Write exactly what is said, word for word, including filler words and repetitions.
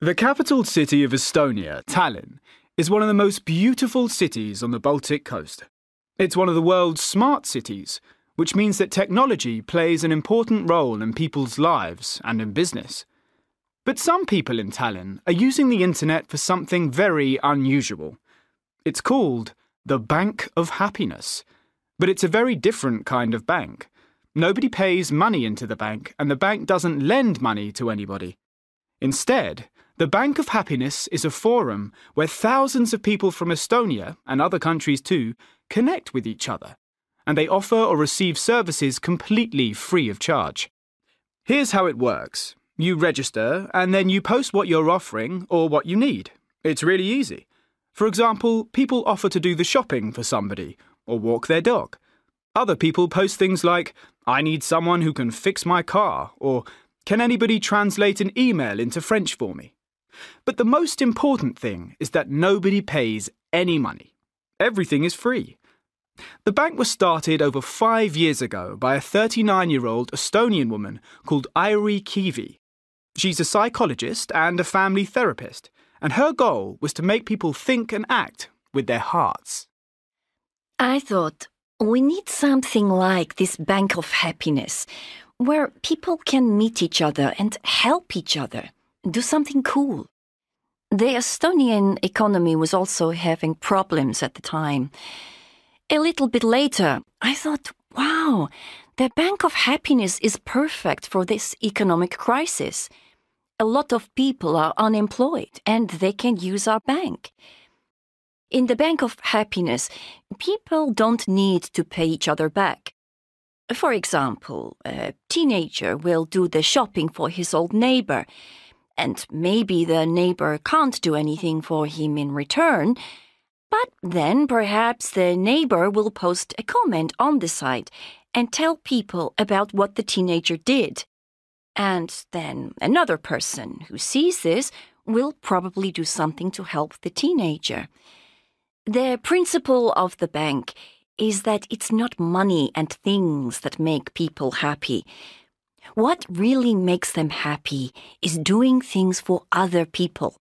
The capital city of Estonia, Tallinn, is one of the most beautiful cities on the Baltic coast. It's one of the world's smart cities, which means that technology plays an important role in people's lives and in business. But some people in Tallinn are using the internet for something very unusual. It's called the Bank of Happiness, but it's a very different kind of bank. Nobody pays money into the bank, and the bank doesn't lend money to anybody. Instead, the Bank of Happiness is a forum where thousands of people from Estonia, and other countries too, connect with each other, and they offer or receive services completely free of charge. Here's how it works. You register, and then you post what you're offering or what you need. It's really easy. For example, people offer to do the shopping for somebody, or walk their dog. Other people post things like, "I need someone who can fix my car," or "Can anybody translate an email into French for me?" But the most important thing is that nobody pays any money. Everything is free. The bank was started over five years ago by a thirty-nine-year-old Estonian woman called Airi Kivi. She's a psychologist and a family therapist, and her goal was to make people think and act with their hearts. I thought, we need something like this Bank of Happiness, where people can meet each other and help each other, do something cool. The Estonian economy was also having problems at the time. A little bit later, I thought, wow, the Bank of Happiness is perfect for this economic crisis. A lot of people are unemployed and they can use our bank. In the Bank of Happiness, people don't need to pay each other back. For example, a teenager will do the shopping for his old neighbor, and maybe the neighbor can't do anything for him in return, but then perhaps the neighbor will post a comment on the site and tell people about what the teenager did. And then another person who sees this will probably do something to help the teenager. The principle of the bank is that it's not money and things that make people happy. What really makes them happy is doing things for other people.